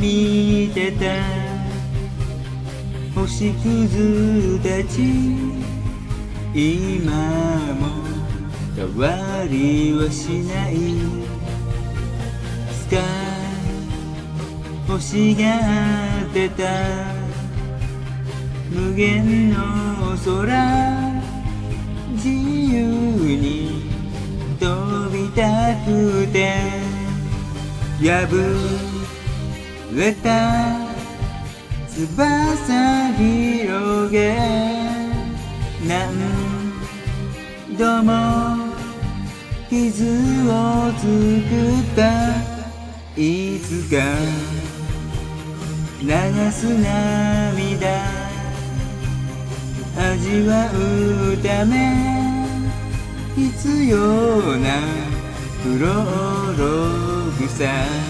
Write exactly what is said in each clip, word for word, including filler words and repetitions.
見てた星屑たち今も変わりはしないスカイ星が出た無限の空自由に飛びたくて破れた翼広げ何度も傷を作ったいつか流す涙味わうため必要なプロローグさ、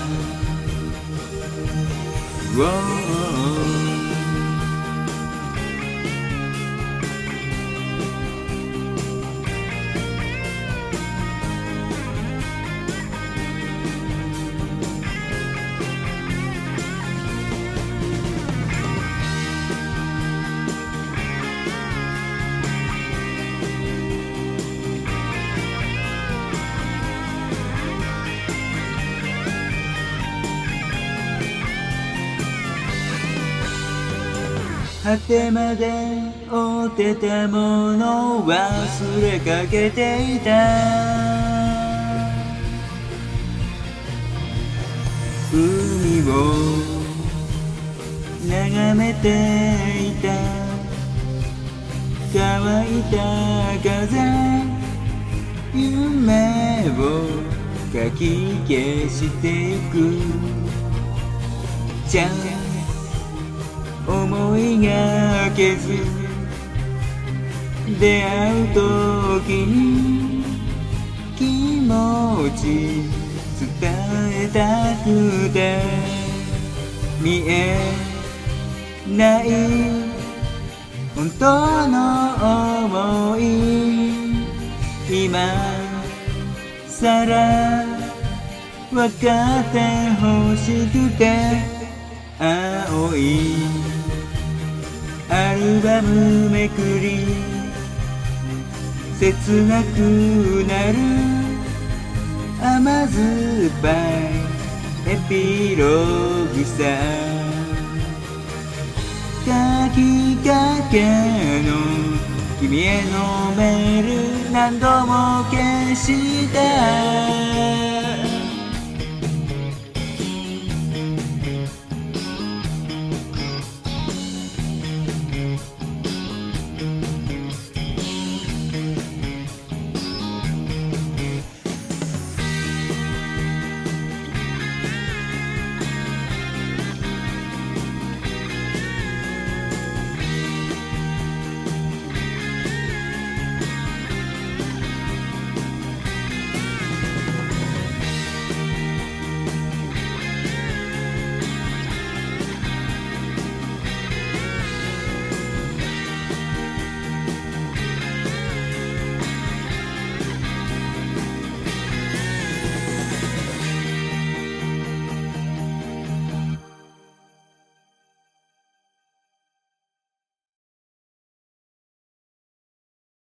果てまで追ってたものを忘れかけていた海を眺めていた乾いた風夢をかき消していくじゃん思いがけず出会う時に気持ち伝えたくて見えない本当の想い今さら分かってほしくて青いアルバムめくり切なくなる甘酸っぱいエピローグさ書きかけの君へのメール何度も消した